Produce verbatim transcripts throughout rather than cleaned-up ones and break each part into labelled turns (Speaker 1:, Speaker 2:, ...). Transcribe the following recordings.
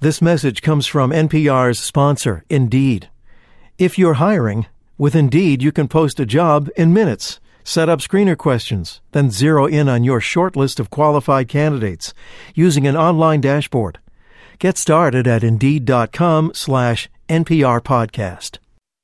Speaker 1: This message comes from N P R's sponsor, Indeed. If you're hiring, with Indeed you can post a job in minutes, set up screener questions, then zero in on your short list of qualified candidates using an online dashboard. Get started at Indeed.com slash NPR podcast.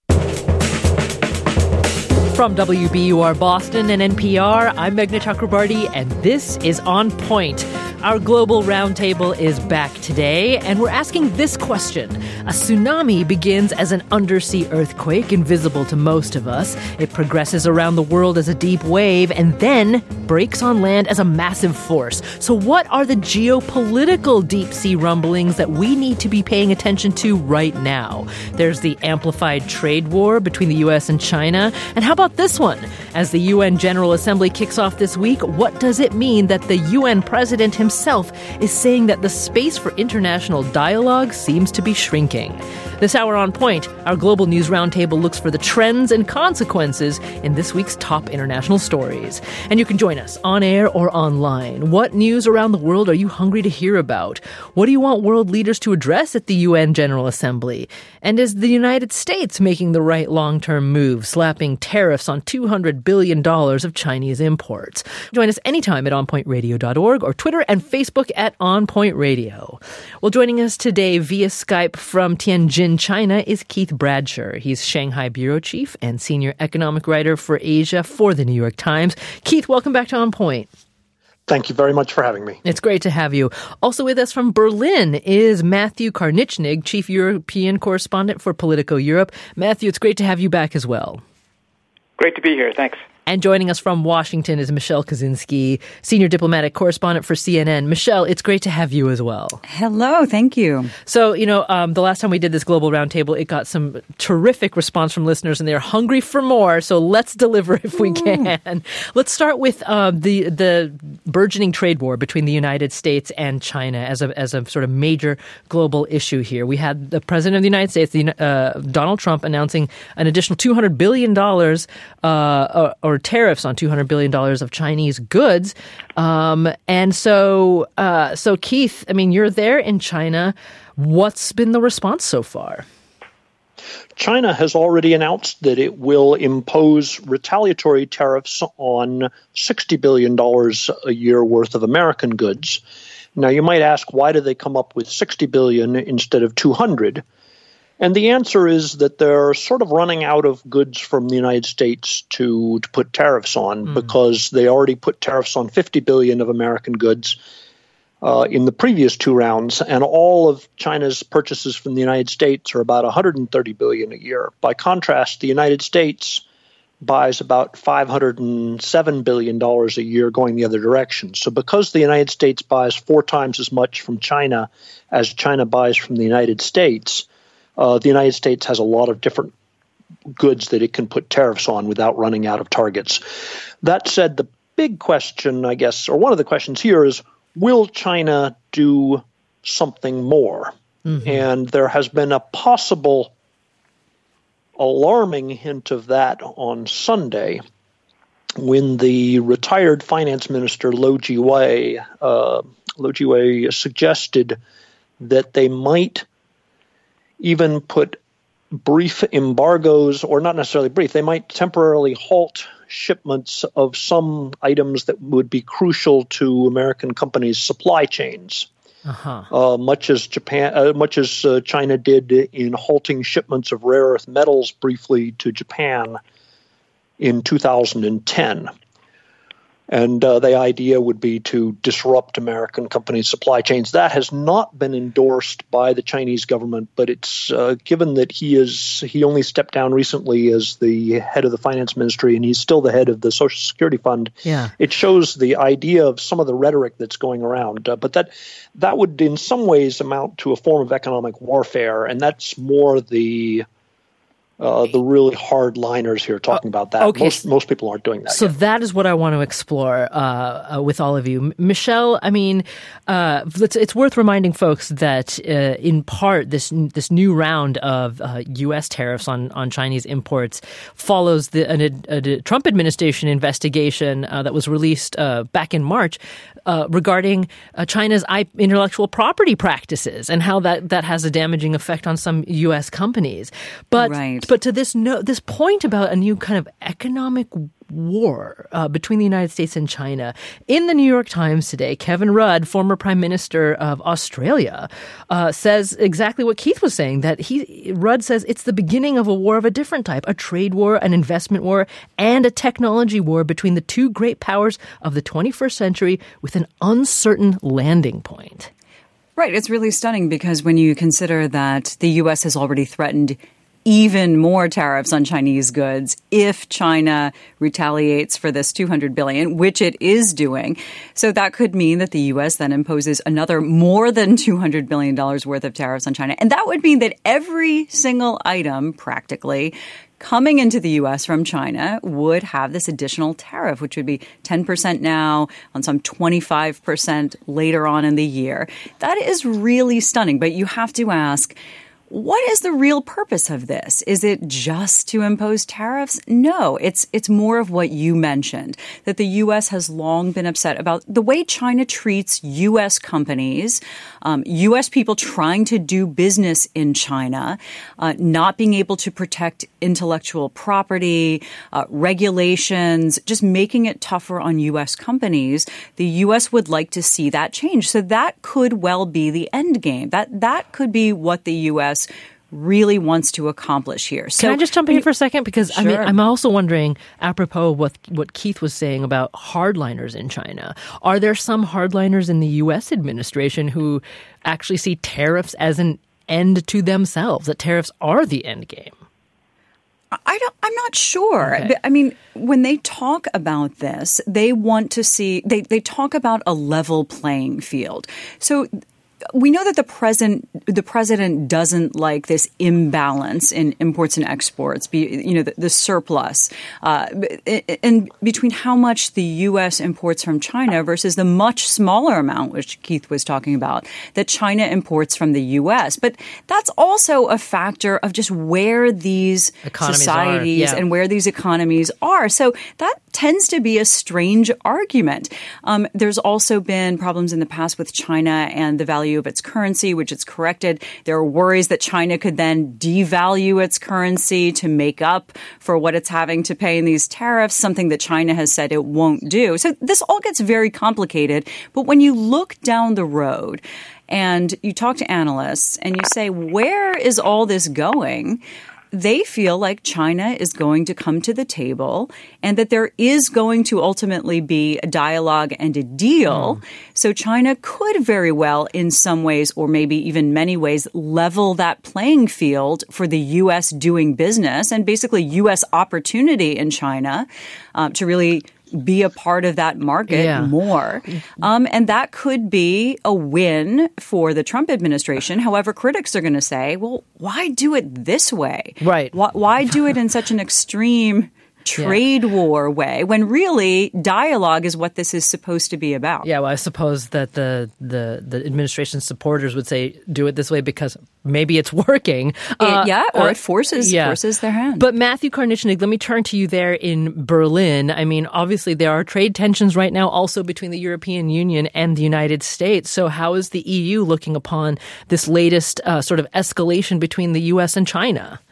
Speaker 2: From W B U R Boston and N P R, I'm Meghna Chakrabarti, and this is On Point. Our global roundtable is back today, and we're asking this question. A tsunami begins as an undersea earthquake, invisible to most of us. It progresses around the world as a deep wave, and then breaks on land as a massive force. So what are the geopolitical deep-sea rumblings that we need to be paying attention to right now? There's the amplified trade war between the U S and China. And how about this one? As the U N General Assembly kicks off this week, what does it mean that the U N president himself himself is saying that the space for international dialogue seems to be shrinking? This hour on Point, our global news roundtable looks for the trends and consequences in this week's top international stories. And you can join us on air or online. What news around the world are you hungry to hear about? What do you want world leaders to address at the U N General Assembly? And is the United States making the right long-term move, slapping tariffs on two hundred billion dollars of Chinese imports? Join us anytime at on point radio dot org or Twitter and Facebook at On Point Radio. Well, joining us today via Skype from Tianjin, China, is Keith Bradsher. He's Shanghai bureau chief and senior economic writer for Asia for the New York Times. Keith, welcome back to On Point.
Speaker 3: Thank you very much for having me.
Speaker 2: It's great to have you. Also with us from Berlin is Matthew Karnichnig, chief European correspondent for Politico Europe. Matthew, it's great to have you back as well.
Speaker 4: Great to be here. Thanks.
Speaker 2: And joining us from Washington is Michelle Kaczynski, senior diplomatic correspondent for C N N. Michelle, it's great to have you as well.
Speaker 5: Hello, thank you.
Speaker 2: So, you know, um, the last time we did this global roundtable, it got some terrific response from listeners, and they're hungry for more. So let's deliver if we can. Let's start with uh, the the burgeoning trade war between the United States and China as a as a sort of major global issue here. We had the president of the United States, the, uh, Donald Trump, announcing an additional two hundred billion dollars uh, or, or tariffs on two hundred billion dollars of Chinese goods. Um, and so, uh, so Keith, I mean, you're there in China. What's been the response so far?
Speaker 3: China has already announced that it will impose retaliatory tariffs on sixty billion dollars a year worth of American goods. Now, you might ask, why did they come up with sixty billion dollars instead of two hundred? And the answer is that they're sort of running out of goods from the United States to, to put tariffs on mm. because they already put tariffs on fifty billion dollars of American goods uh, in the previous two rounds. And all of China's purchases from the United States are about one hundred thirty billion dollars a year. By contrast, the United States buys about five hundred seven billion dollars a year going the other direction. So because the United States buys four times as much from China as China buys from the United States, Uh, the United States has a lot of different goods that it can put tariffs on without running out of targets. That said, the big question, I guess, or one of the questions here is, will China do something more? Mm-hmm. And there has been a possible alarming hint of that on Sunday when the retired finance minister Lou Jiwei, uh, Lou Jiwei suggested that they might even put brief embargoes, or not necessarily brief, they might temporarily halt shipments of some items that would be crucial to American companies' supply chains. Uh-huh. Uh, much as Japan, uh, much as uh, China did in halting shipments of rare earth metals briefly to Japan in two thousand ten. And uh, the idea would be to disrupt American companies' supply chains. That has not been endorsed by the Chinese government, but it's uh, given that he is he only stepped down recently as the head of the finance ministry, and he's still the head of the Social Security Fund. Yeah. It shows the idea of some of the rhetoric that's going around. Uh, but that that would in some ways amount to a form of economic warfare, and that's more the uh, the really hardliners here talking uh, about that.
Speaker 2: Okay.
Speaker 3: Most, most people aren't doing that
Speaker 2: So
Speaker 3: yet.
Speaker 2: that is what I want to explore uh, uh, with all of you. M- Michelle, I mean, uh, it's, it's worth reminding folks that uh, in part this this new round of uh, U S tariffs on, on Chinese imports follows the a, a Trump administration investigation uh, that was released uh, back in March uh, regarding uh, China's I- intellectual property practices and how that, that has a damaging effect on some U S companies. But
Speaker 5: right.
Speaker 2: but to this no, this point about a new kind of economic war uh, between the United States and China. In the New York Times today, Kevin Rudd, former Prime Minister of Australia, uh, says exactly what Keith was saying, that he Rudd says it's the beginning of a war of a different type, a trade war, an investment war, and a technology war between the two great powers of the twenty-first century with an uncertain landing point.
Speaker 5: Right. It's really stunning because when you consider that the U S has already threatened even more tariffs on Chinese goods if China retaliates for this two hundred billion dollars, which it is doing. So that could mean that the U S then imposes another more than two hundred billion dollars worth of tariffs on China. And that would mean that every single item, practically, coming into the U S from China would have this additional tariff, which would be ten percent now, on some twenty-five percent later on in the year. That is really stunning. But you have to ask, what is the real purpose of this? Is it just to impose tariffs? No, it's it's more of what you mentioned, that the U S has long been upset about the way China treats U S companies, um, U S people trying to do business in China, uh, not being able to protect intellectual property, uh, regulations, just making it tougher on U S companies. The U S would like to see that change. So that could well be the end game. That that could be what the U S really wants to accomplish here. So,
Speaker 2: Can I just jump in here for a second? Because
Speaker 5: Sure.
Speaker 2: I mean, I'm also wondering, apropos of what, what Keith was saying about hardliners in China, are there some hardliners in the U S administration who actually see tariffs as an end to themselves, that tariffs are the end game?
Speaker 5: I don't, I'm not sure.
Speaker 2: Okay.
Speaker 5: I mean, when they talk about this, they want to see, they, they talk about a level playing field. So we know that the president, the president doesn't like this imbalance in imports and exports, be, you know, the, the surplus, uh, and between how much the U S imports from China versus the much smaller amount, which Keith was talking about, that China imports from the U S. But that's also a factor of just where these
Speaker 2: Economies
Speaker 5: societies
Speaker 2: are, yeah.
Speaker 5: and where these economies are. So that tends to be a strange argument. Um, there's also been problems in the past with China and the value of its currency, which it's corrected. There are worries that China could then devalue its currency to make up for what it's having to pay in these tariffs, something that China has said it won't do. So this all gets very complicated. But when you look down the road and you talk to analysts and you say, where is all this going? They feel like China is going to come to the table and that there is going to ultimately be a dialogue and a deal. Mm. So China could very well, in some ways, or maybe even many ways, level that playing field for the U S doing business and basically U S opportunity in China um, to really be a part of that market
Speaker 2: yeah.
Speaker 5: more. Um, and that could be a win for the Trump administration. However, critics are going to say, well, why do it this way?
Speaker 2: Right.
Speaker 5: Why, why do it in such an extreme trade yeah. war way when really dialogue is what this is supposed to be about?
Speaker 2: Yeah, well, I suppose that the the, the administration's supporters would say do it this way because maybe it's working.
Speaker 5: It, uh, yeah, or
Speaker 2: uh,
Speaker 5: it forces
Speaker 2: yeah.
Speaker 5: forces their hand.
Speaker 2: But Matthew Karnichnik, let me turn to you there in Berlin. I mean, obviously there are trade tensions right now also between the European Union and the United States. So how is the E U looking upon this latest uh, sort of escalation between the U S and China?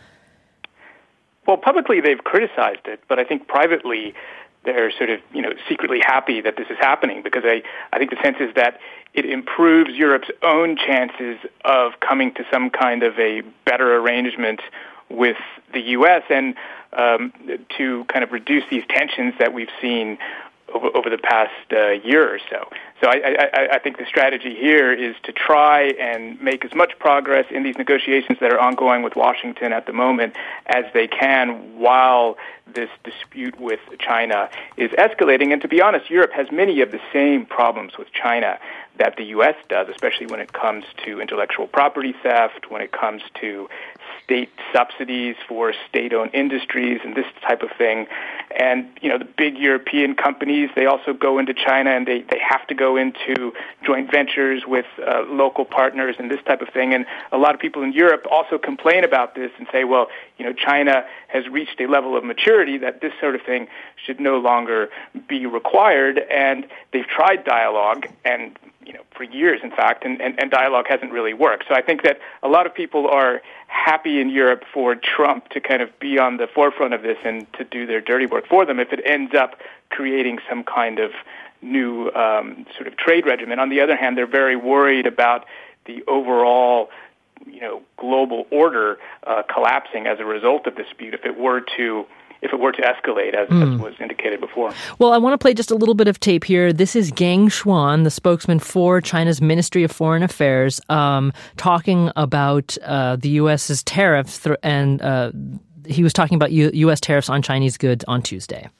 Speaker 4: Well, publicly they've criticized it, but I think privately they're sort of, you know, secretly happy that this is happening because I, I think the sense is that it improves Europe's own chances of coming to some kind of a better arrangement with the U S and um, to kind of reduce these tensions that we've seen over, over the past uh, year or so. So I, I, I think the strategy here is to try and make as much progress in these negotiations that are ongoing with Washington at the moment as they can while this dispute with China is escalating. And to be honest, Europe has many of the same problems with China that the U S does, especially when it comes to intellectual property theft, when it comes to state subsidies for state-owned industries and this type of thing. And, you know, the big European companies, they also go into China and they, they have to go into joint ventures with uh, local partners and this type of thing. And a lot of people in Europe also complain about this and say, well, you know, China has reached a level of maturity that this sort of thing should no longer be required. And they've tried dialogue and, you know, for years, in fact, and, and, and dialogue hasn't really worked. So I think that a lot of people are happy in Europe for Trump to kind of be on the forefront of this and to do their dirty work for them if it ends up creating some kind of new um, sort of trade regimen. On the other hand, they're very worried about the overall, you know, global order uh, collapsing as a result of this dispute if it were to if it were to escalate, as, mm. as was indicated before.
Speaker 2: Well, I want to play just a little bit of tape here. This is Geng Shuan, the spokesman for China's Ministry of Foreign Affairs, um, talking about uh, the U S's tariffs, th- and uh, he was talking about U- U.S. tariffs on Chinese goods on Tuesday.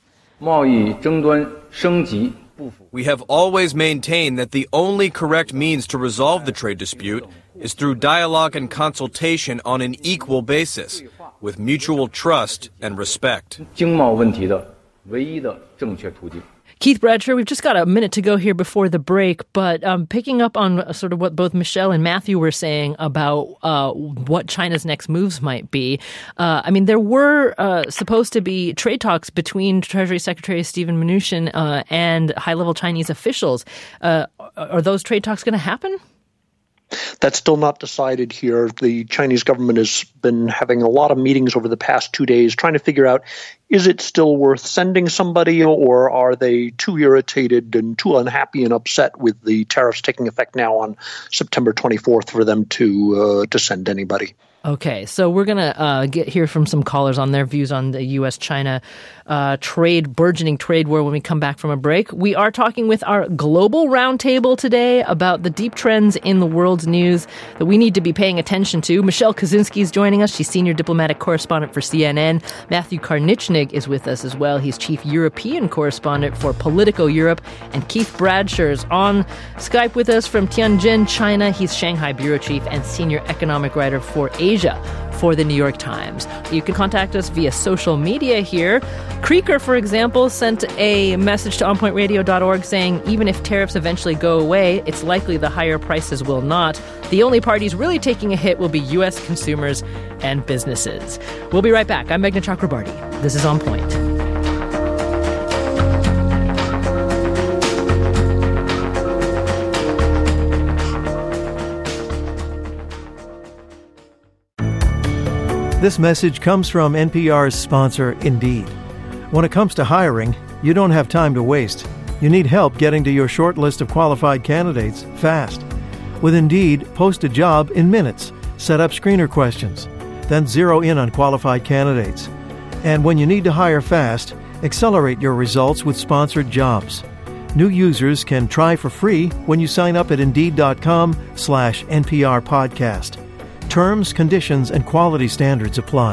Speaker 6: We have always maintained that the only correct means to resolve the trade dispute is through dialogue and consultation on an equal basis, with mutual trust and respect.
Speaker 2: Keith Bradsher, we've just got a minute to go here before the break, but um, picking up on uh, sort of what both Michelle and Matthew were saying about uh, what China's next moves might be. Uh, I mean, there were uh, supposed to be trade talks between Treasury Secretary Steven Mnuchin uh, and high-level Chinese officials. Uh, are those trade talks going to happen?
Speaker 3: That's still not decided here. The Chinese government has been having a lot of meetings over the past two days trying to figure out, is it still worth sending somebody, or are they too irritated and too unhappy and upset with the tariffs taking effect now on September twenty-fourth for them to uh, to send anybody?
Speaker 2: Okay, so we're going to uh, get hear from some callers on their views on the U S China uh, trade, burgeoning trade war when we come back from a break. We are talking with our global roundtable today about the deep trends in the world's news that we need to be paying attention to. Michelle Kaczynski is joining us. She's senior diplomatic correspondent for C N N. Matthew Karnichnig is with us as well. He's chief European correspondent for Politico Europe. And Keith Bradsher is on Skype with us from Tianjin, China. He's Shanghai bureau chief and senior economic writer for Asia for the New York Times. You can contact us via social media here. Creaker, for example, sent a message to on point radio dot org saying even if tariffs eventually go away, it's likely the higher prices will not. The only parties really taking a hit will be U S consumers and businesses. We'll be right back. I'm Meghna Chakrabarti. This is On Point.
Speaker 1: This message comes from N P R's sponsor, Indeed. When it comes to hiring, you don't have time to waste. You need help getting to your short list of qualified candidates fast. With Indeed, post a job in minutes, set up screener questions, then zero in on qualified candidates. And when you need to hire fast, accelerate your results with sponsored jobs. New users can try for free when you sign up at Indeed.com slash NPR podcast. Terms, conditions, and quality standards apply.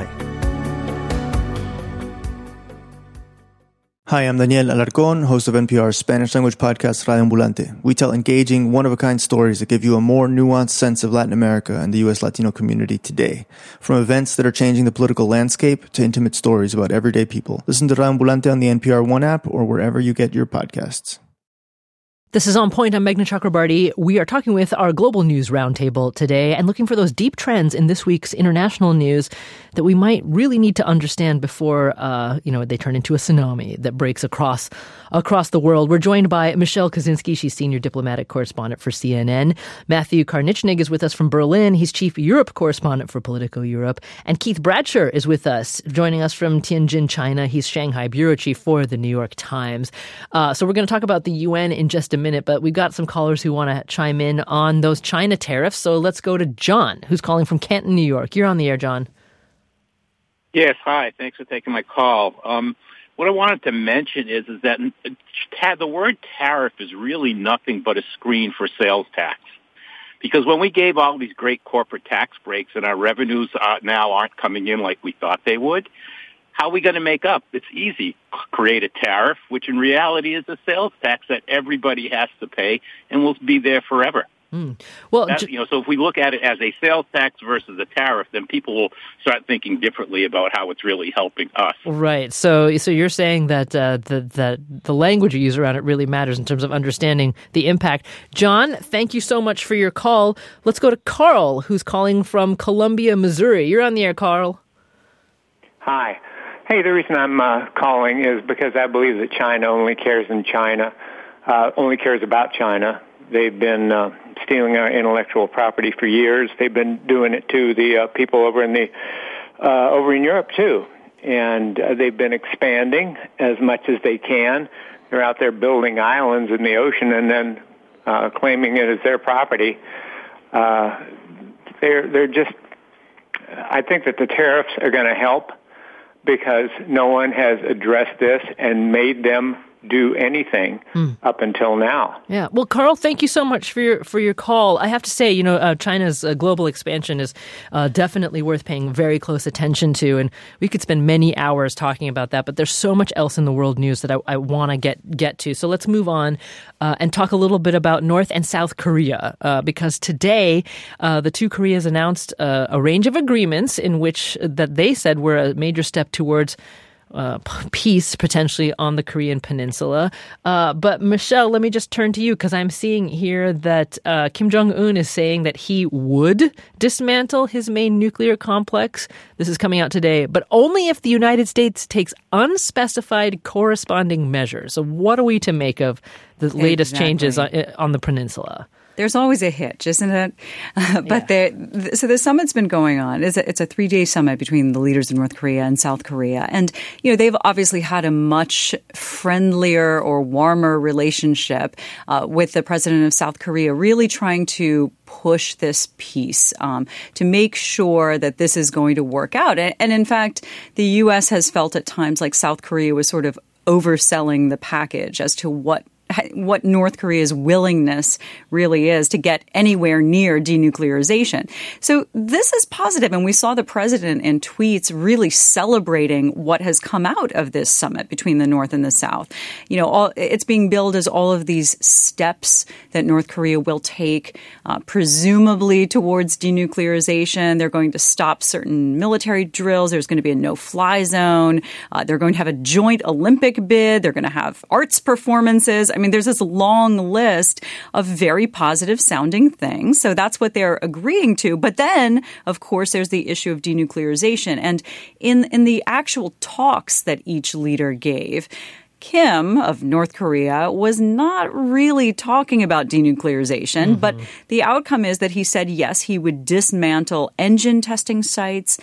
Speaker 7: Hi, I'm Daniel Alarcón, host of N P R's Spanish-language podcast Radio Ambulante. We tell engaging, one-of-a-kind stories that give you a more nuanced sense of Latin America and the U S Latino community today. From events that are changing the political landscape to intimate stories about everyday people. Listen to Radio Ambulante on the N P R One app or wherever you get your podcasts.
Speaker 2: This is On Point. I'm Meghna Chakrabarti. We are talking with our global news roundtable today and looking for those deep trends in this week's international news that we might really need to understand before, uh, you know, they turn into a tsunami that breaks across across the world. We're joined by Michelle Kaczynski. She's senior diplomatic correspondent for C N N. Matthew Karnichnig is with us from Berlin. He's chief Europe correspondent for Politico Europe. And Keith Bradsher is with us, joining us from Tianjin, China. He's Shanghai bureau chief for the New York Times. Uh, so we're going to talk about the U N in just a minute, but we've got some callers who want to chime in on those China tariffs. So let's go to John, who's calling from Canton, New York. You're on the air, John.
Speaker 8: Yes, hi. Thanks for taking my call. Um, what I wanted to mention is, is that ta- the word tariff is really nothing but a screen for sales tax. Because when we gave all these great corporate tax breaks and our revenues uh, now aren't coming in like we thought they would, how are we going to make up? It's easy. Create a tariff, which in reality is a sales tax that everybody has to pay and will be there forever.
Speaker 2: Mm. Well,
Speaker 8: that, you know, so if we look at it as a sales tax versus a tariff, then people will start thinking differently about how it's really helping us.
Speaker 2: Right. So, so you're saying that uh, the that the language you use around it really matters in terms of understanding the impact. John, thank you so much for your call. Let's go to Carl, who's calling from Columbia, Missouri. You're on the air, Carl.
Speaker 9: Hi. Hey, the reason I'm uh, calling is because I believe that China only cares in China, uh, only cares about China. They've been uh, stealing our intellectual property for years. They've been doing it to the uh, people over in the uh, over in Europe too, and uh, they've been expanding as much as they can. They're out there building islands in the ocean and then uh, claiming it as their property. Uh, they're they're just. I think that the tariffs are going to help because no one has addressed this and made them do anything mm. up until now.
Speaker 2: Yeah. Well, Carl, thank you so much for your for your call. I have to say, you know, uh, China's uh, global expansion is uh, definitely worth paying very close attention to, and we could spend many hours talking about that. But there's so much else in the world news that I, I want to get get to. So let's move on uh, and talk a little bit about North and South Korea, uh, because today uh, the two Koreas announced uh, a range of agreements in which that they said were a major step towards Uh, peace potentially on the Korean peninsula. Uh, but Michelle, let me just turn to you because I'm seeing here that uh, Kim Jong-un is saying that he would dismantle his main nuclear complex. This is coming out today, but only if the United States takes unspecified corresponding measures. So what are we to make of the latest exactly. changes on, on the peninsula?
Speaker 5: There's always a hitch, isn't it? Uh, but yeah. the, so the summit's been going on. It's a, it's a three-day summit between the leaders of North Korea and South Korea. And, you know, they've obviously had a much friendlier or warmer relationship uh, with the president of South Korea, really trying to push this peace, um, to make sure that this is going to work out. And, and in fact, the U S has felt at times like South Korea was sort of overselling the package as to what what North Korea's willingness really is to get anywhere near denuclearization. So this is positive, and we saw the president in tweets really celebrating what has come out of this summit between the North and the South. You know, all, it's being billed as all of these steps that North Korea will take, uh, presumably towards denuclearization. They're going to stop certain military drills. There's going to be a no-fly zone. Uh, they're going to have a joint Olympic bid. They're going to have arts performances. I mean, there's this long list of very positive sounding things. So that's what they're agreeing to. But then, of course, there's the issue of denuclearization. And in, in the actual talks that each leader gave, Kim of North Korea was not really talking about denuclearization, mm-hmm. but the outcome is that he said, yes, he would dismantle engine testing sites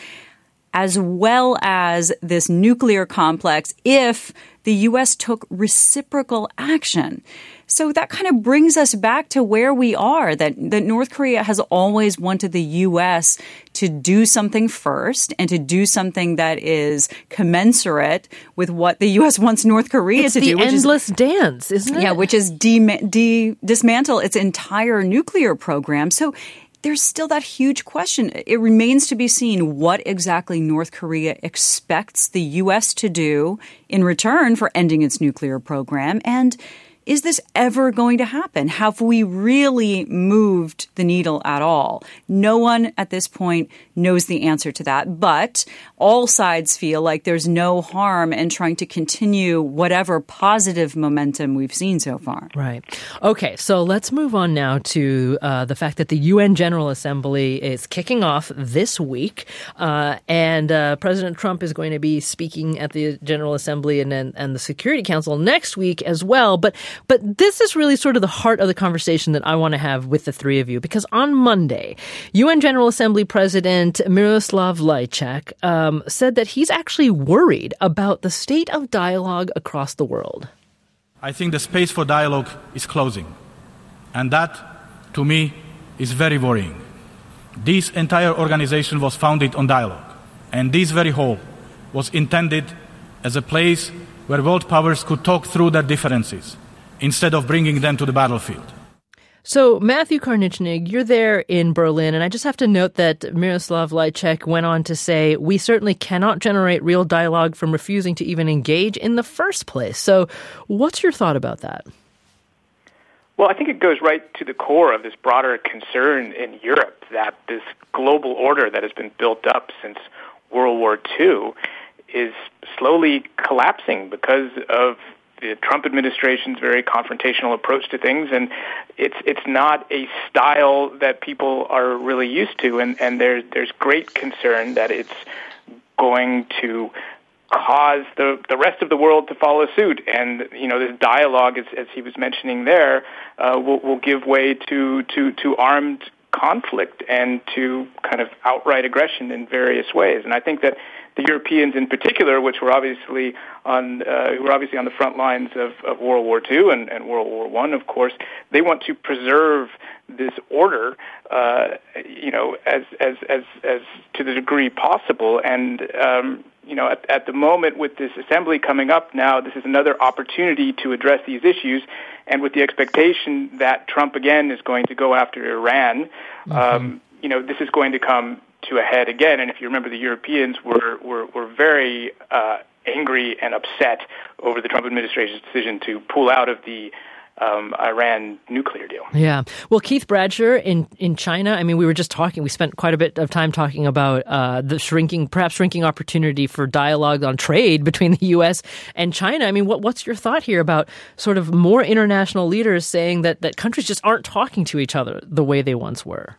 Speaker 5: as well as this nuclear complex if the U S took reciprocal action. So that kind of brings us back to where we are, that, that North Korea has always wanted the U S to do something first and to do something that is commensurate with what the U S wants North Korea
Speaker 2: it's
Speaker 5: to do.
Speaker 2: It's the endless is, dance, isn't it?
Speaker 5: Yeah, which is de- de- dismantle its entire nuclear program. So there's still that huge question. It remains to be seen what exactly North Korea expects the U S to do in return for ending its nuclear program. And is this ever going to happen? Have we really moved the needle at all? No one at this point knows the answer to that, but all sides feel like there's no harm in trying to continue whatever positive momentum we've seen so far.
Speaker 2: Right. Okay, so let's move on now to uh, the fact that the U N General Assembly is kicking off this week, uh, and uh, President Trump is going to be speaking at the General Assembly and, and, and the Security Council next week as well, but But this is really sort of the heart of the conversation that I want to have with the three of you, because on Monday, U N General Assembly President Miroslav Lajčák um, said that he's actually worried about the state of dialogue across the world.
Speaker 10: I think the space for dialogue is closing. And that, to me, is very worrying. This entire organization was founded on dialogue. And this very hall was intended as a place where world powers could talk through their differences, instead of bringing them to the battlefield.
Speaker 2: So, Matthew Karnichnig, you're there in Berlin, and I just have to note that Miroslav Lajčák went on to say, we certainly cannot generate real dialogue from refusing to even engage in the first place. So, what's your thought about that?
Speaker 4: Well, I think it goes right to the core of this broader concern in Europe that this global order that has been built up since World War Two is slowly collapsing because of the Trump administration's very confrontational approach to things, and it's it's not a style that people are really used to, and, and there's there's great concern that it's going to cause the the rest of the world to follow suit, and you know this dialogue, as, as he was mentioning there, uh, will will give way to to to armed conflict and to kind of outright aggression in various ways, and I think that the Europeans in particular, which were obviously on uh, who were obviously on the front lines of, of World War Two and, and World War One, of course, they want to preserve this order, uh, you know, as as as as to the degree possible. And um, you know, at, at the moment with this assembly coming up now, this is another opportunity to address these issues, and with the expectation that Trump again is going to go after Iran, mm-hmm. um, you know, this is going to come to a head again. And if you remember, the Europeans were were, were very uh, angry and upset over the Trump administration's decision to pull out of the um, Iran nuclear deal.
Speaker 2: Yeah. Well, Keith Bradsher in, in China, I mean, we were just talking, we spent quite a bit of time talking about uh, the shrinking, perhaps shrinking opportunity for dialogue on trade between the U S and China. I mean, what what's your thought here about sort of more international leaders saying that, that countries just aren't talking to each other the way they once were?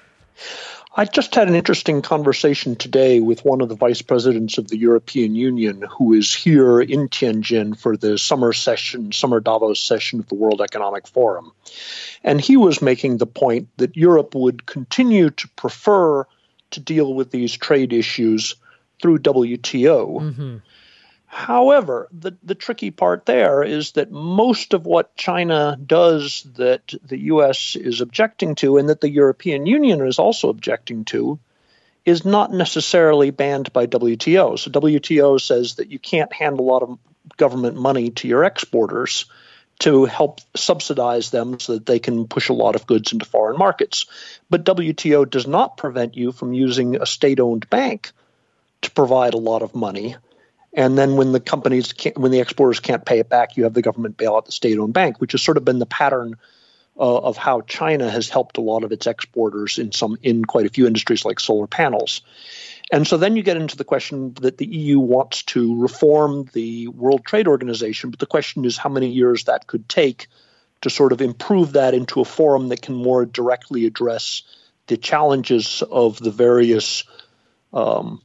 Speaker 3: I just had an interesting conversation today with one of the vice presidents of the European Union who is here in Tianjin for the summer session, summer Davos session of the World Economic Forum. And he was making the point that Europe would continue to prefer to deal with these trade issues through W T O. Mm-hmm. However, the, the tricky part there is that most of what China does that the U S is objecting to and that the European Union is also objecting to is not necessarily banned by W T O. So W T O says that you can't hand a lot of government money to your exporters to help subsidize them so that they can push a lot of goods into foreign markets. But W T O does not prevent you from using a state-owned bank to provide a lot of money. And then when the companies can't, when the exporters can't pay it back, you have the government bail out the state-owned bank, which has sort of been the pattern uh, of how China has helped a lot of its exporters in some in quite a few industries like solar panels. And so then you get into the question that the E U wants to reform the World Trade Organization, but the question is how many years that could take to sort of improve that into a forum that can more directly address the challenges of the various um,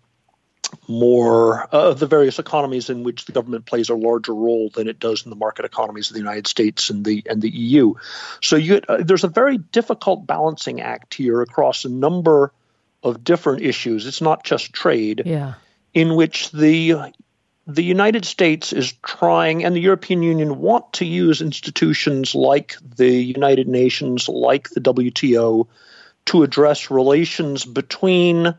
Speaker 3: more uh, of the various economies in which the government plays a larger role than it does in the market economies of the United States and the and the E U. So you, uh, there's a very difficult balancing act here across a number of different issues. It's not just trade, yeah. in which the the United States is trying, and the European Union want to use institutions like the United Nations, like the W T O, to address relations between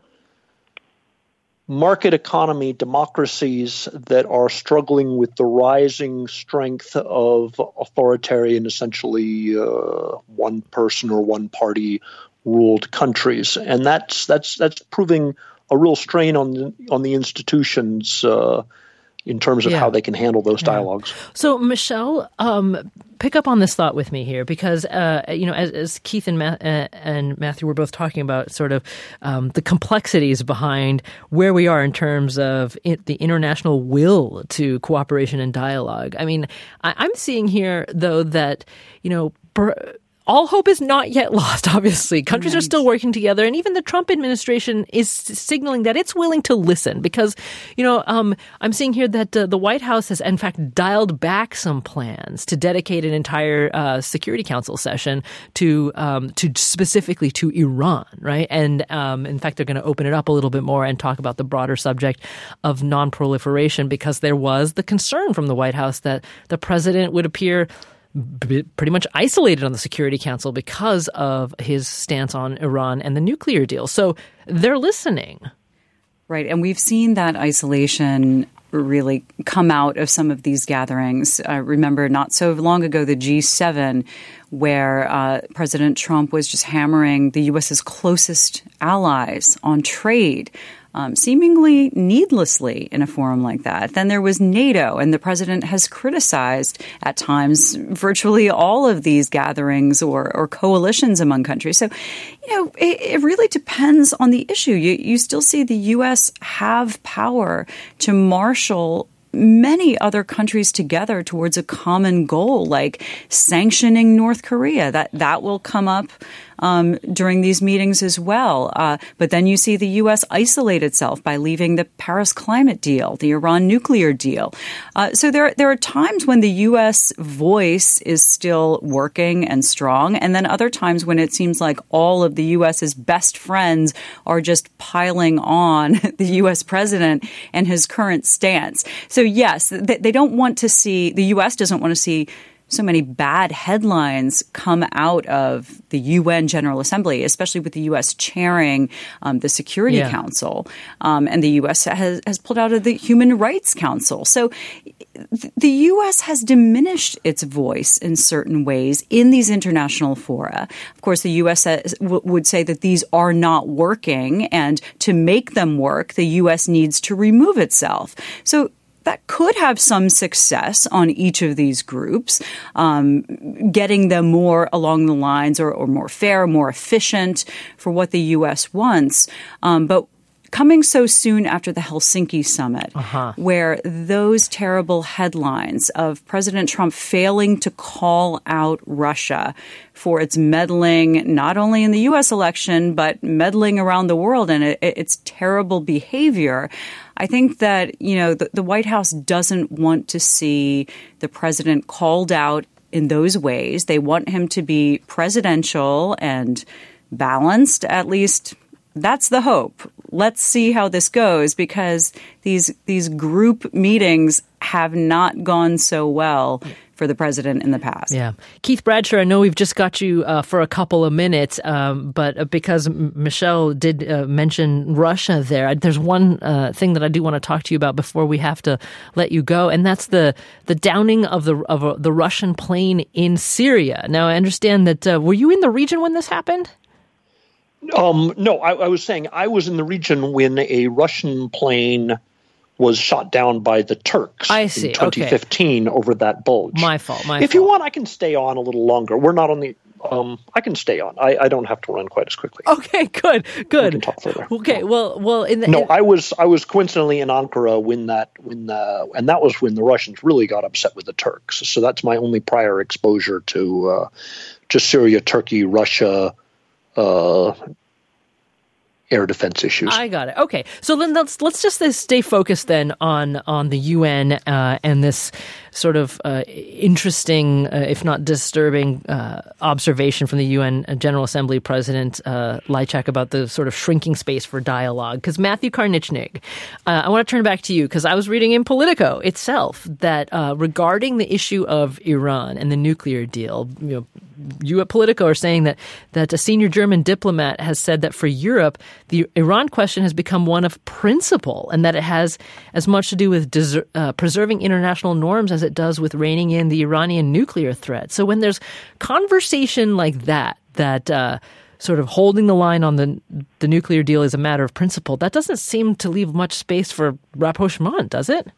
Speaker 3: market economy democracies that are struggling with the rising strength of authoritarian, essentially uh, one person or one party ruled countries, and that's that's that's proving a real strain on the, on the institutions uh, in terms of yeah. how they can handle those dialogues.
Speaker 2: Yeah. So, Michelle, um, pick up on this thought with me here, because uh, you know, as, as Keith and, Ma- uh, and Matthew were both talking about, sort of um, the complexities behind where we are in terms of it, the international will to cooperation and dialogue. I mean, I, I'm seeing here, though, that you know. Per- All hope is not yet lost, obviously. Countries right. are still working together. And even the Trump administration is signaling that it's willing to listen because, you know, um, I'm seeing here that uh, the White House has, in fact, dialed back some plans to dedicate an entire uh, Security Council session to um, to specifically to Iran, right? And, um, in fact, they're going to open it up a little bit more and talk about the broader subject of non-proliferation because there was the concern from the White House that the president would appear pretty much isolated on the Security Council because of his stance on Iran and the nuclear deal. So they're listening.
Speaker 5: Right. And we've seen that isolation really come out of some of these gatherings. I remember not so long ago, the G seven, where uh, President Trump was just hammering the U S's closest allies on trade. um, seemingly needlessly in a forum like that. Then there was NATO, and the president has criticized at times virtually all of these gatherings or, or coalitions among countries. So, you know, it, it really depends on the issue. You, you still see the U S have power to marshal many other countries together towards a common goal, like sanctioning North Korea. That that will come up um, during these meetings as well. Uh, but then you see the U S isolate itself by leaving the Paris climate deal, the Iran nuclear deal. Uh, so there there are times when the U S voice is still working and strong, and then other times when it seems like all of the U S's best friends are just piling on the U S president and his current stance. So yes, they, they don't want to see, the U S doesn't want to see so many bad headlines come out of the U N General Assembly, especially with the U S chairing um, the Security yeah. Council. Um, and the U S has, has pulled out of the Human Rights Council. So th- the U S has diminished its voice in certain ways in these international fora. Of course, the U S says, w- would say that these are not working, and to make them work, the U S needs to remove itself. So that could have some success on each of these groups, um, getting them more along the lines or, or more fair, more efficient for what the U S wants. Um, but coming so soon after the Helsinki summit, uh-huh. where those terrible headlines of President Trump failing to call out Russia for its meddling, not only in the U S election, but meddling around the world and it, its terrible behavior, I think that, you know, the, the White House doesn't want to see the president called out in those ways. They want him to be presidential and balanced, at least. That's the hope. Let's see how this goes, because these these group meetings have not gone so well for the president in the past.
Speaker 2: Yeah. Keith Bradsher, I know we've just got you uh, for a couple of minutes, um, but because M- Michelle did uh, mention Russia there, there's one uh, thing that I do want to talk to you about before we have to let you go, and that's the the downing of the of a, the Russian plane in Syria. Now, I understand that, uh, were you in the region when this happened?
Speaker 3: Um, no, I, I was saying I was in the region when a Russian plane was shot down by the Turks
Speaker 2: I see.
Speaker 3: in twenty fifteen okay. over that bulge.
Speaker 2: My fault. My
Speaker 3: if
Speaker 2: fault.
Speaker 3: you want, I can stay on a little longer. We're not on the. Um, I can stay on. I, I don't have to run quite as quickly.
Speaker 2: Okay, good, good.
Speaker 3: We can talk further.
Speaker 2: Okay, well, well. In the,
Speaker 3: no,
Speaker 2: in,
Speaker 3: I was I was coincidentally in Ankara when that when the and that was when the Russians really got upset with the Turks. So that's my only prior exposure to uh, just Syria, Turkey, Russia. Uh, air defense issues.
Speaker 2: I got it. Okay. So then let's let's just stay focused then on on the U N uh, and this sort of uh, interesting, uh, if not disturbing, uh, observation from the U N General Assembly President uh, Lajčák about the sort of shrinking space for dialogue. Because Matthew Karnichnig, uh, I want to turn back to you, because I was reading in Politico itself that uh, regarding the issue of Iran and the nuclear deal, you know, you at Politico are saying that that a senior German diplomat has said that for Europe, the Iran question has become one of principle, and that it has as much to do with deser- uh, preserving international norms as it does with reining in the Iranian nuclear threat. So when there's conversation like that, that uh, sort of holding the line on the the nuclear deal is a matter of principle, that doesn't seem to leave much space for rapprochement, does it?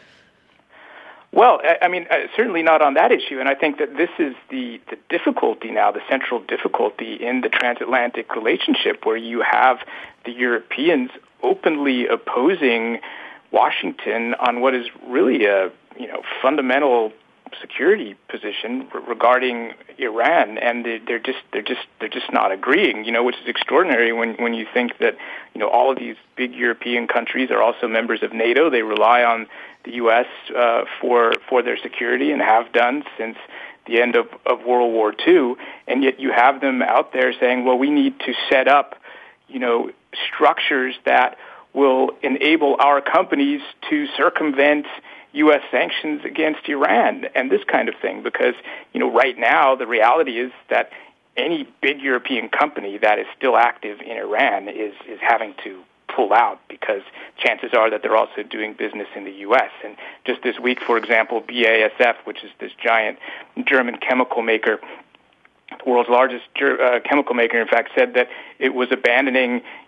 Speaker 4: Well, I mean, uh, certainly not on that issue, and I think that this is the, the difficulty now, the central difficulty in the transatlantic relationship, where you have the Europeans openly opposing Washington on what is really a, you know, fundamental security position regarding Iran, and they're just they're just they're just not agreeing. You know, which is extraordinary when when you think that, you know, all of these big European countries are also members of NATO. They rely on the U S uh, for for their security and have done since the end of, of World War Two, and yet you have them out there saying, well, we need to set up, you know, structures that will enable our companies to circumvent U S sanctions against Iran and this kind of thing, because, you know, right now the reality is that any big European company that is still active in Iran is, is having to pull out, because chances are that they're also doing business in the U S. And just this week, for example, B A S F, which is this giant German chemical maker, the world's largest uh, chemical maker, in fact, said that it was abandoning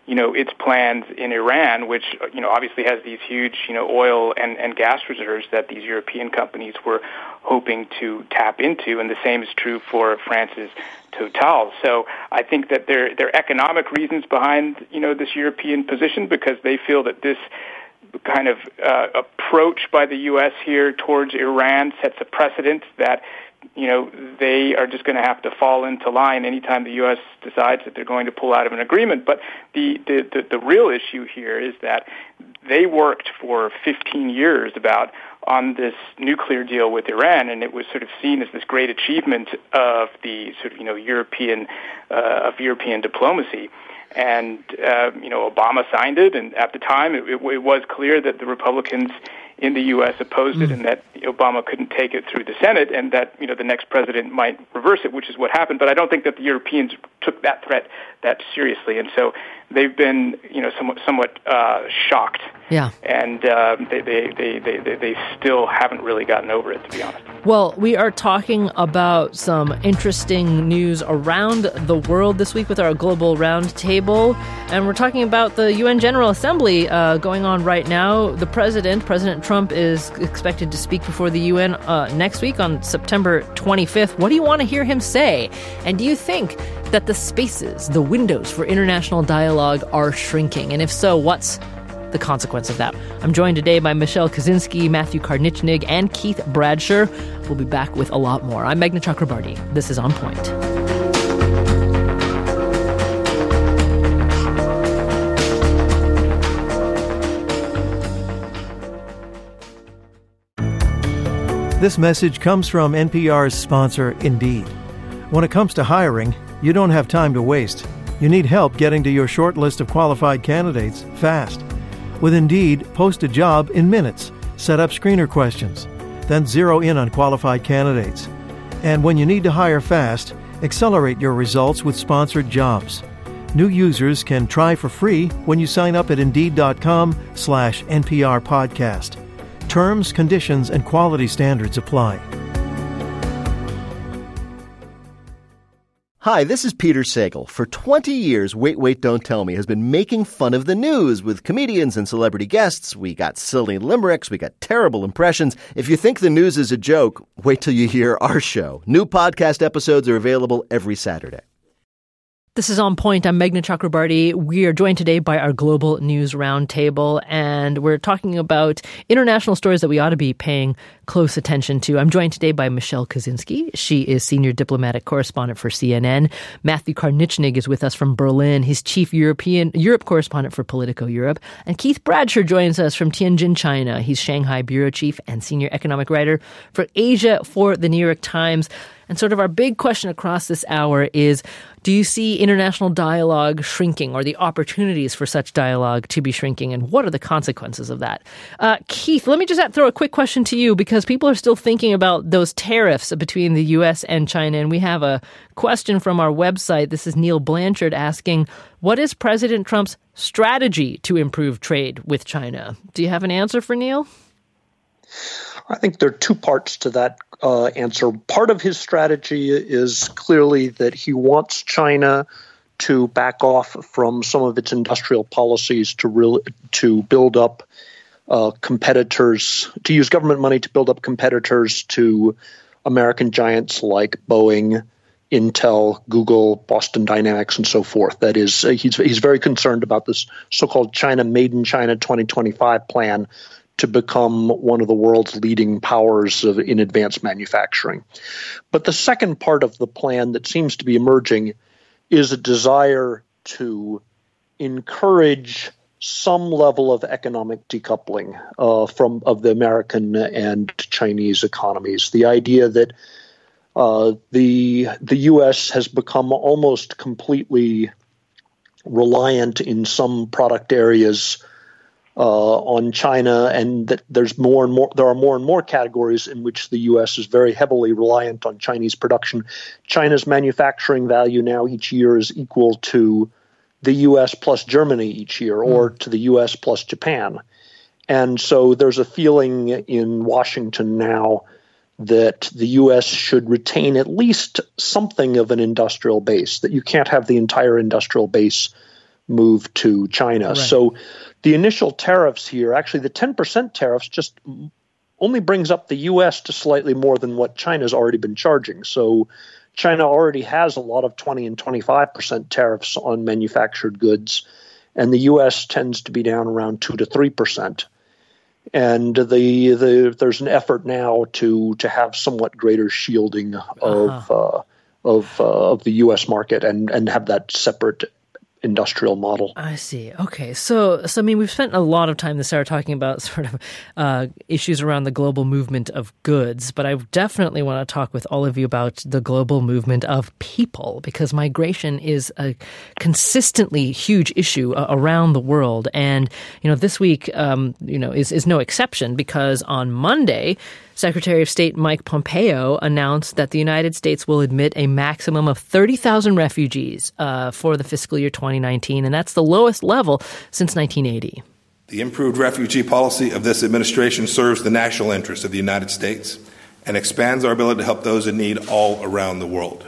Speaker 4: you know, its plans in Iran, which, you know, obviously has these huge, you know, oil and, and gas reserves that these European companies were hoping to tap into, and the same is true for France's Total. So I think that there there are economic reasons behind, you know, this European position, because they feel that this kind of uh, approach by the U S here towards Iran sets a precedent that, you know, they are just going to have to fall into line anytime the U S decides that they're going to pull out of an agreement. But the, the, the, the real issue here is that they worked for fifteen years about on this nuclear deal with Iran, and it was sort of seen as this great achievement of the sort of, you know, European, uh, of European diplomacy. And, uh, you know, Obama signed it, and at the time it, it, it was clear that the Republicans in the U S opposed it, and that Obama couldn't take it through the Senate, and that, you know, the next president might reverse it, which is what happened. But I don't think that the Europeans took that threat that seriously, and so they've been, you know, somewhat somewhat uh, shocked.
Speaker 2: Yeah.
Speaker 4: And uh, they, they, they, they, they, they still haven't really gotten over it, to be honest.
Speaker 2: Well, we are talking about some interesting news around the world this week with our Global Roundtable, and we're talking about the U N General Assembly uh, going on right now. The president, President Trump, is expected to speak before the U N uh, next week on September twenty-fifth. What do you want to hear him say? And do you think that the spaces, the windows for international dialogue are shrinking? And if so, what's the consequence of that? I'm joined today by Michelle Kaczynski, Matthew Karnichnig, and Keith Bradsher. We'll be back with a lot more. I'm Meghna Chakrabarty. This is On Point.
Speaker 1: This message comes from N P R's sponsor, Indeed. When it comes to hiring, you don't have time to waste. You need help getting to your short list of qualified candidates fast. With Indeed, post a job in minutes, set up screener questions, then zero in on qualified candidates. And when you need to hire fast, accelerate your results with sponsored jobs. New users can try for free when you sign up at Indeed.com slash NPR podcast. Terms, conditions, and quality standards apply.
Speaker 11: Hi, this is Peter Sagal. For twenty years, Wait, Wait, Don't Tell Me has been making fun of the news with comedians and celebrity guests. We got silly limericks. We got terrible impressions. If you think the news is a joke, wait till you hear our show. New podcast episodes are available every Saturday.
Speaker 2: This is On Point. I'm Meghna Chakrabarty. We are joined today by our Global News Roundtable, and we're talking about international stories that we ought to be paying close attention to. I'm joined today by Michelle Kaczynski. She is Senior Diplomatic Correspondent for C N N. Matthew Karnichnig is with us from Berlin. He's Chief European Europe Correspondent for Politico Europe. And Keith Bradsher joins us from Tianjin, China. He's Shanghai Bureau Chief and Senior Economic Writer for Asia for the New York Times. And sort of our big question across this hour is, do you see international dialogue shrinking, or the opportunities for such dialogue to be shrinking, and what are the consequences of that? Uh, Keith, let me just throw a quick question to you, because people are still thinking about those tariffs between the U S and China, and we have a question from our website. This is Neil Blanchard asking, what is President Trump's strategy to improve trade with China? Do you have an answer for Neil?
Speaker 3: I think there are two parts to that uh, answer. Part of his strategy is clearly that he wants China to back off from some of its industrial policies to real, to build up uh, competitors, to use government money to build up competitors to American giants like Boeing, Intel, Google, Boston Dynamics, and so forth. That is, uh, he's he's very concerned about this so-called China Made in China twenty twenty-five plan to become one of the world's leading powers of, in advanced manufacturing. But the second part of the plan that seems to be emerging is a desire to encourage some level of economic decoupling uh, from of the American and Chinese economies. The idea that uh, the the U S has become almost completely reliant in some product areas Uh, on China, and that there's more and more. There are more and more categories in which the U S is very heavily reliant on Chinese production. China's manufacturing value now each year is equal to the U S plus Germany each year, or mm. to the U S plus Japan. And so there's a feeling in Washington now that the U S should retain at least something of an industrial base, that you can't have the entire industrial base move to China.
Speaker 2: Right.
Speaker 3: So the initial tariffs here, actually the ten percent tariffs just only brings up the U S to slightly more than what China's already been charging. So China already has a lot of twenty and twenty-five percent tariffs on manufactured goods, and the U S tends to be down around two to three percent. And the, the there's an effort now to to have somewhat greater shielding of uh-huh. uh, of uh, of the U S market and and have that separate industrial model.
Speaker 2: I see. Okay. So, so I mean, we've spent a lot of time this hour talking about sort of uh, issues around the global movement of goods, but I definitely want to talk with all of you about the global movement of people, because migration is a consistently huge issue uh, around the world. And, you know, this week, um, you know, is, is no exception, because on Monday, Secretary of State Mike Pompeo announced that the United States will admit a maximum of thirty thousand refugees uh, for the fiscal year twenty nineteen, and that's the lowest level since nineteen eighty.
Speaker 12: The improved refugee policy of this administration serves the national interests of the United States and expands our ability to help those in need all around the world.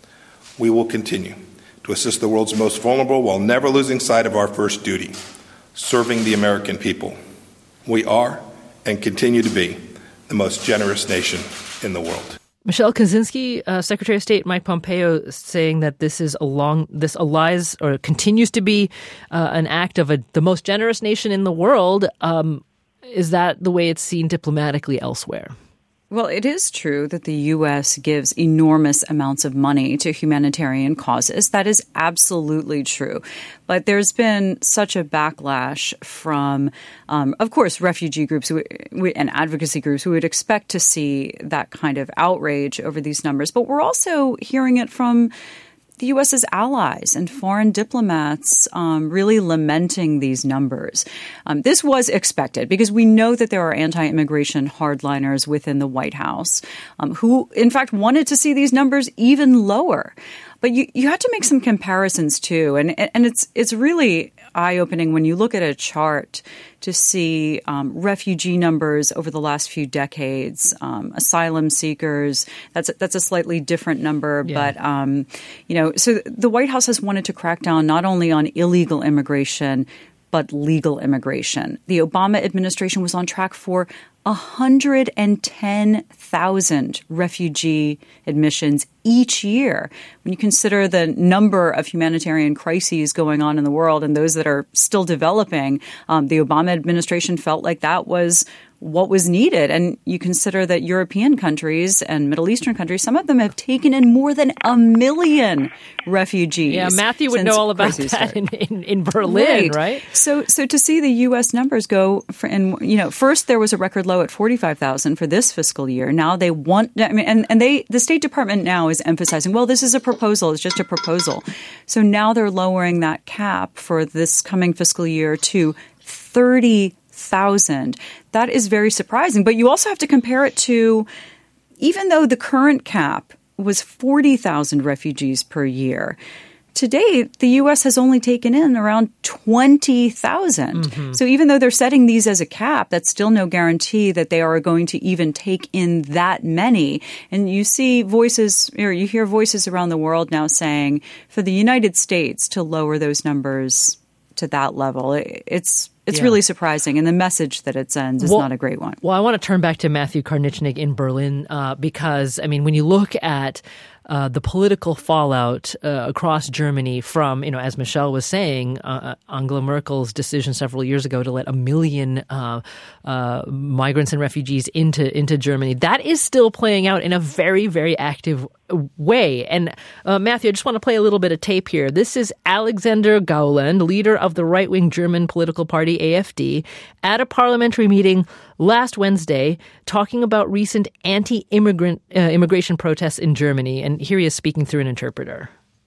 Speaker 12: We will continue to assist the world's most vulnerable while never losing sight of our first duty, serving the American people. We are and continue to be the most generous nation in the world.
Speaker 2: Michelle Kosinski, uh, Secretary of State Mike Pompeo, saying that this is along this allies or continues to be uh, an act of a, the most generous nation in the world. Um, is that the way it's seen diplomatically elsewhere?
Speaker 5: Well, it is true that the U S gives enormous amounts of money to humanitarian causes. That is absolutely true. But there's been such a backlash from, um, of course, refugee groups who, and advocacy groups who would expect to see that kind of outrage over these numbers. But we're also hearing it from the U S's allies and foreign diplomats um, really lamenting these numbers. Um, this was expected because we know that there are anti-immigration hardliners within the White House um, who, in fact, wanted to see these numbers even lower. But you, you had to make some comparisons, too. And, and it's it's really eye-opening when you look at a chart to see um, refugee numbers over the last few decades, um, asylum seekers. That's a, that's a slightly different number. Yeah. But, um, you know, so the White House has wanted to crack down not only on illegal immigration, but legal immigration. The Obama administration was on track for one hundred ten thousand refugee admissions each year. When you consider the number of humanitarian crises going on in the world and those that are still developing, um, the Obama administration felt like that was what was needed. And you consider that European countries and Middle Eastern countries, some of them have taken in more than a million refugees.
Speaker 2: Yeah, Matthew would know all about that in, in, in Berlin, right. right?
Speaker 5: So so to see the U S numbers go, for, and you know, first there was a record low at forty-five thousand for this fiscal year. Now they want, I mean, and, and they, the State Department now is emphasizing, well, this is a proposal. It's just a proposal. So now they're lowering that cap for this coming fiscal year to thirty thousand. That is very surprising. But you also have to compare it to, even though the current cap was forty thousand refugees per year, today the U S has only taken in around twenty thousand. Mm-hmm. So even though they're setting these as a cap, that's still no guarantee that they are going to even take in that many. And you see voices, or you hear voices around the world now saying for the United States to lower those numbers to that level, it's It's yeah. really surprising, and the message that it sends is
Speaker 2: well,
Speaker 5: not a great one.
Speaker 2: Well, I want to turn back to Matthew Karnichnik in Berlin uh, because, I mean, when you look at uh, the political fallout uh, across Germany from, you know, as Michelle was saying, uh, Angela Merkel's decision several years ago to let a million uh, uh, migrants and refugees into into Germany, that is still playing out in a very, very active way. And uh, Matthew, I just want to play a little bit of tape here. This is Alexander Gauland, leader of the right-wing German political party A F D, at a parliamentary meeting last Wednesday talking about recent anti-immigrant uh, immigration protests in Germany. And here he is speaking through an interpreter.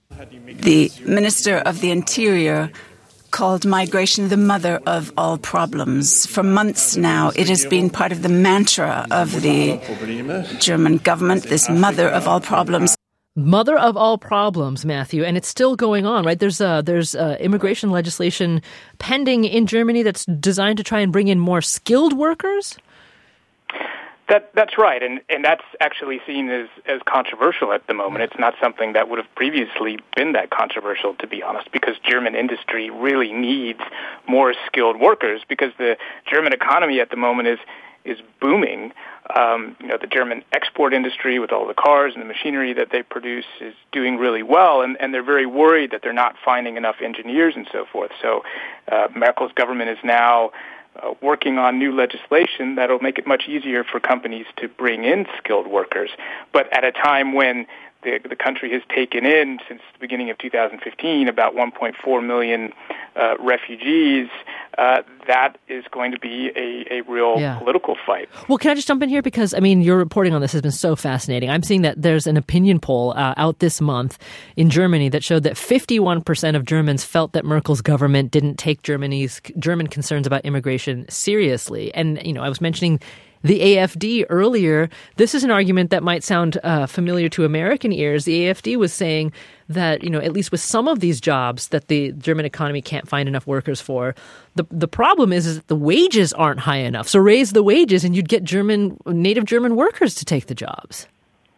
Speaker 13: The Minister of the Interior called migration the mother of all problems. For months now, it has been part of the mantra of the German government, this mother of all problems.
Speaker 2: Mother of all problems, Matthew, and it's still going on, right? There's uh, there's uh, immigration legislation pending in Germany that's designed to try and bring in more skilled workers.
Speaker 4: That that's right, and and that's actually seen as as controversial at the moment. It's not something that would have previously been that controversial, to be honest, because German industry really needs more skilled workers because the German economy at the moment is is booming. Um, you know, the German export industry with all the cars and the machinery that they produce is doing really well, and, and they're very worried that they're not finding enough engineers and so forth. So uh, Merkel's government is now Uh, working on new legislation that'll make it much easier for companies to bring in skilled workers. But at a time when the, the country has taken in, since the beginning of two thousand fifteen, about one point four million uh, refugees, uh, that is going to be a, a real
Speaker 2: yeah.
Speaker 4: political fight.
Speaker 2: Well, can I just jump in here? Because, I mean, your reporting on this has been so fascinating. I'm seeing that there's an opinion poll uh, out this month in Germany that showed that fifty-one percent of Germans felt that Merkel's government didn't take Germany's German concerns about immigration seriously. And, you know, I was mentioning the A F D earlier. This is an argument that might sound uh, familiar to American ears. The A F D was saying that, you know, at least with some of these jobs that the German economy can't find enough workers for, the the problem is, is that the wages aren't high enough. So raise the wages and you'd get German, native German workers to take the jobs.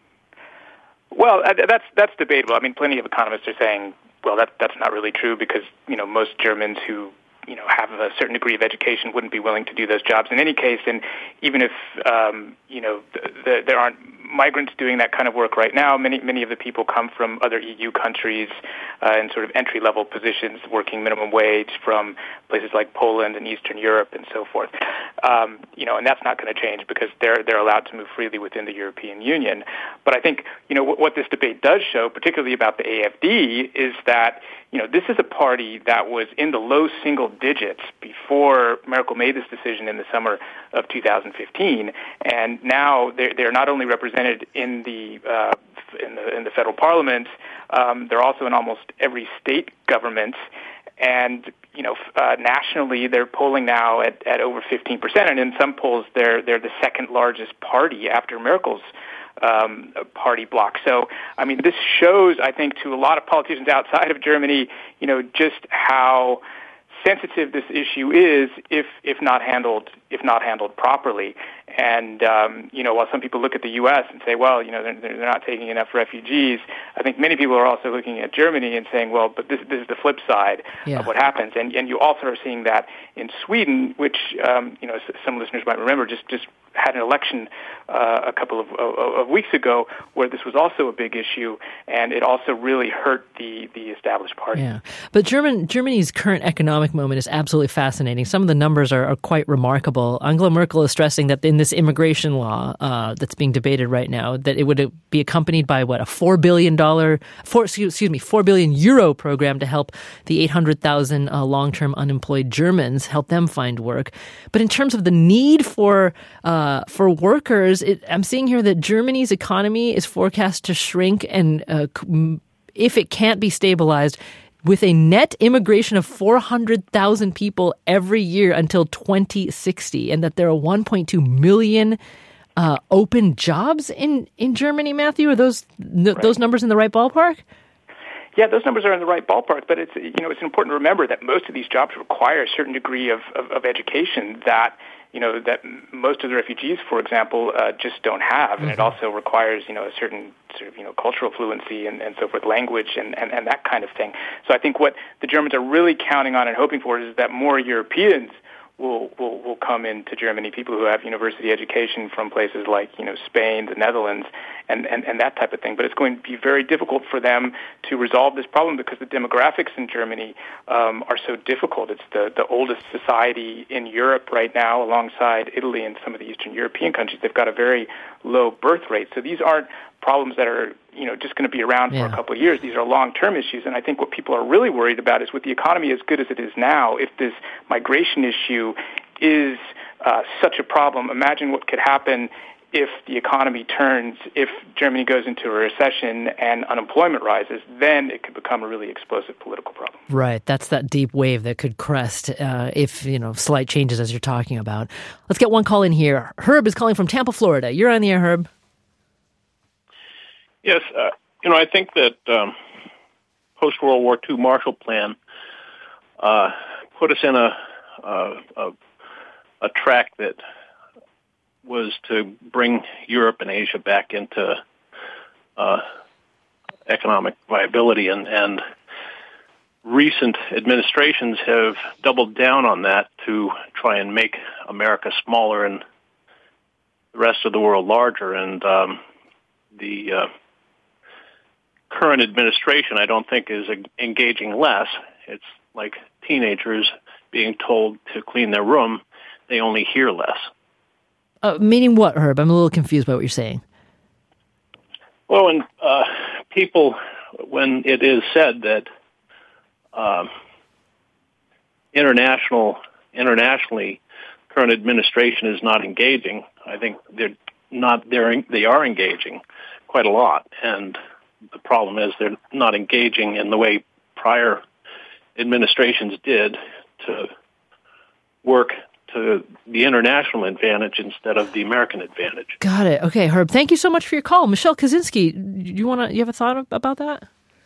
Speaker 4: Well, that's that's debatable. I mean, plenty of economists are saying, well, that that's not really true because, you know, most Germans who you know, have a certain degree of education wouldn't be willing to do those jobs in any case. And even if, um, you know, the, the, there aren't migrants doing that kind of work right now, many many of the people come from other E U countries uh, in sort of entry-level positions, working minimum wage from places like Poland and Eastern Europe and so forth. Um, you know, and that's not going to change because they're they're allowed to move freely within the European Union. But I think, you know, w- what this debate does show, particularly about the A F D, is that, you know, this is a party that was in the low single digits before Merkel made this decision in the summer of two thousand fifteen, and now they're, they're not only represented in the uh, in the in the federal parliament, um, they're also in almost every state government, and you know uh, nationally they're polling now at, at over fifteen percent, and in some polls they're they're the second largest party after Merkel's Um, party bloc. So, I mean, this shows, I think, to a lot of politicians outside of Germany, you know, just how sensitive this issue is if if not handled if not handled properly. And um, you know, while some people look at the U S and say, well, you know, they're, they're not taking enough refugees, I think many people are also looking at Germany and saying, well, but this this is the flip side
Speaker 2: yeah.
Speaker 4: of what happens. And and you also are seeing that in Sweden, which um, you know some listeners might remember just just had an election uh, a couple of, of, of weeks ago where this was also a big issue, and it also really hurt the, the established party.
Speaker 2: Yeah, but German Germany's current economic moment is absolutely fascinating. Some of the numbers are, are quite remarkable. Angela Merkel is stressing that in this immigration law uh, that's being debated right now, that it would be accompanied by what a four billion dollar, four excuse me, four billion euro program to help the eight hundred thousand uh, long-term unemployed Germans, help them find work. But in terms of the need for uh, Uh, for workers, it, I'm seeing here that Germany's economy is forecast to shrink, and uh, if it can't be stabilized, with a net immigration of four hundred thousand people every year until twenty sixty, and that there are one point two million uh, open jobs in, in Germany. Matthew, are those n-
Speaker 4: right.
Speaker 2: those numbers in the right ballpark?
Speaker 4: Yeah, those numbers are in the right ballpark, but it's you know it's important to remember that most of these jobs require a certain degree of, of, of education that you know that most of the refugees, for example, uh, just don't have, and mm-hmm. it also requires you know a certain sort of you know cultural fluency and, and so forth, language and, and, and that kind of thing. So I think what the Germans are really counting on and hoping for is that more Europeans will will will come into Germany, people who have university education from places like you know Spain, the Netherlands, and, and, and that type of thing. But it's going to be very difficult for them to resolve this problem because the demographics in Germany um, are so difficult. It's the, the oldest society in Europe right now, alongside Italy and some of the Eastern European countries. They've got a very low birth rate. So these aren't problems that are you know just going to be around for
Speaker 2: yeah.
Speaker 4: a couple of years. These are long-term issues, and I think what people are really worried about is with the economy as good as it is now, if this migration issue is uh, such a problem, imagine what could happen if the economy turns, if Germany goes into a recession and unemployment rises, then it could become a really explosive political problem.
Speaker 2: Right. That's that deep wave that could crest uh, if, you know, slight changes as you're talking about. Let's get one call in here. Herb is calling from Tampa, Florida. You're on the air, Herb.
Speaker 14: Yes. Uh, you know, I think that um, post-World War Two Marshall Plan uh, put us in a, a, a, a track that was to bring Europe and Asia back into uh, economic viability, and, and recent administrations have doubled down on that to try and make America smaller and the rest of the world larger. And um, the uh, current administration, I don't think, is engaging less. It's like teenagers being told to clean their room. They only hear less.
Speaker 2: Uh, meaning what, Herb? I'm a little confused by what you're saying.
Speaker 14: Well, when uh, people, when it is said that um, international, internationally, current administration is not engaging, I think they're not. They're they are engaging quite a lot, and the problem is they're not engaging in the way prior administrations did to work to the international advantage instead of the American advantage.
Speaker 2: Got it. Okay, Herb, thank you so much for your call. Michelle Kaczynski, you want to? You have a thought about that?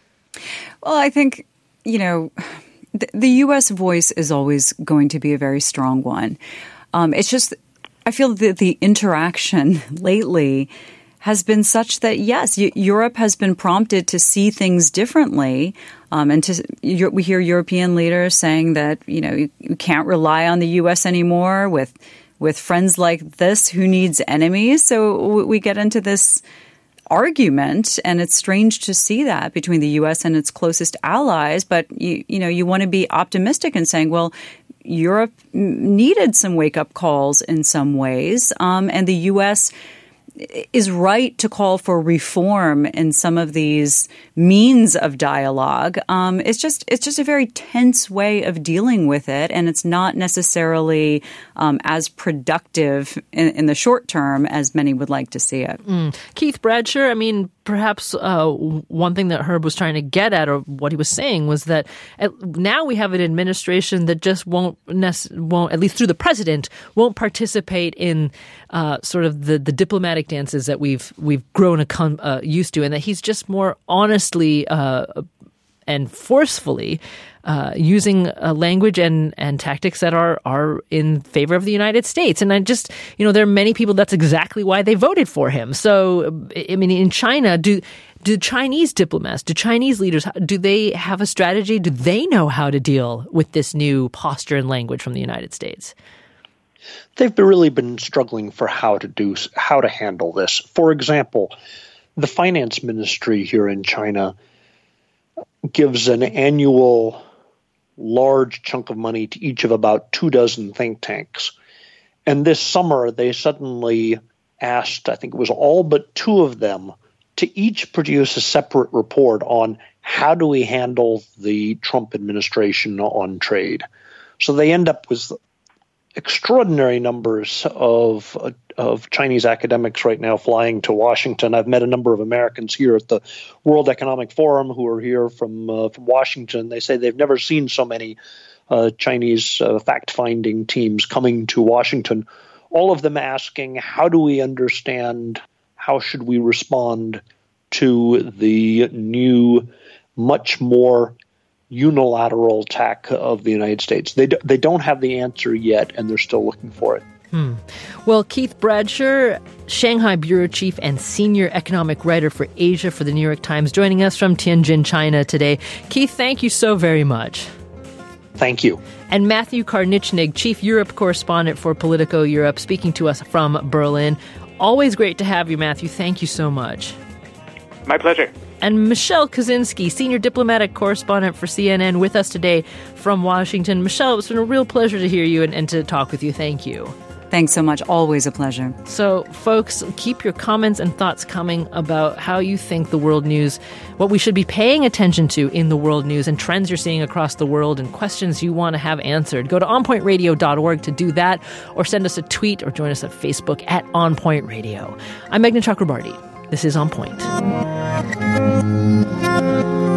Speaker 5: Well, I think, you know, the, the U S voice is always going to be a very strong one. Um, it's just, I feel that the interaction lately has been such that, yes, Europe has been prompted to see things differently. Um, and to, we hear European leaders saying that, you know, you, you can't rely on the U S anymore with with friends like this. Who needs enemies? So we get into this argument, and it's strange to see that between the U S and its closest allies. But, you, you know, you want to be optimistic in saying, well, Europe needed some wake-up calls in some ways, um, and the U S is right to call for reform in some of these means of dialogue. Um, it's just it's just a very tense way of dealing with it, and it's not necessarily um, as productive in, in the short term as many would like to see it.
Speaker 2: Mm. Keith Bradsher, I mean, perhaps uh, one thing that Herb was trying to get at, or what he was saying, was that at, now we have an administration that just won't, nec- won't, at least through the president, won't participate in uh, sort of the, the diplomatic dances that we've we've grown accom- uh, used to, and that he's just more honestly uh, and forcefully uh, using a language and, and tactics that are are in favor of the United States. And I just, you know, there are many people, that's exactly why they voted for him. So, I mean, in China, do do Chinese diplomats, do Chinese leaders, do they have a strategy? Do they know how to deal with this new posture and language from the United States?
Speaker 3: They've really been struggling for how to do how to handle this. For example, the finance ministry here in China gives an annual large chunk of money to each of about two dozen think tanks. And this summer, they suddenly asked, I think it was all but two of them, to each produce a separate report on how do we handle the Trump administration on trade. So they end up with extraordinary numbers of uh, of Chinese academics right now flying to Washington. I've met a number of Americans here at the World Economic Forum who are here from uh, from Washington. They say they've never seen so many uh, Chinese uh, fact-finding teams coming to Washington, all of them asking, how do we understand, how should we respond to the new, much more unilateral attack of the United States? They, do, they don't have the answer yet, and they're still looking for it.
Speaker 2: Hmm. Well, Keith Bradsher, Shanghai bureau chief and senior economic writer for Asia for the New York Times, joining us from Tianjin, China today. Keith, thank you so very much.
Speaker 3: Thank you.
Speaker 2: And Matthew Karnichnig, chief Europe correspondent for Politico Europe, speaking to us from Berlin. Always great to have you, Matthew. Thank you so much.
Speaker 4: My pleasure.
Speaker 2: And Michelle Kaczynski, senior diplomatic correspondent for C N N, with us today from Washington. Michelle, it's been a real pleasure to hear you and, and to talk with you. Thank you.
Speaker 5: Thanks so much. Always a pleasure.
Speaker 2: So, folks, keep your comments and thoughts coming about how you think the world news, what we should be paying attention to in the world news, and trends you're seeing across the world, and questions you want to have answered. Go to on point radio dot org to do that, or send us a tweet, or join us at Facebook at On Point Radio. I'm Meghna Chakrabarti. This is On Point.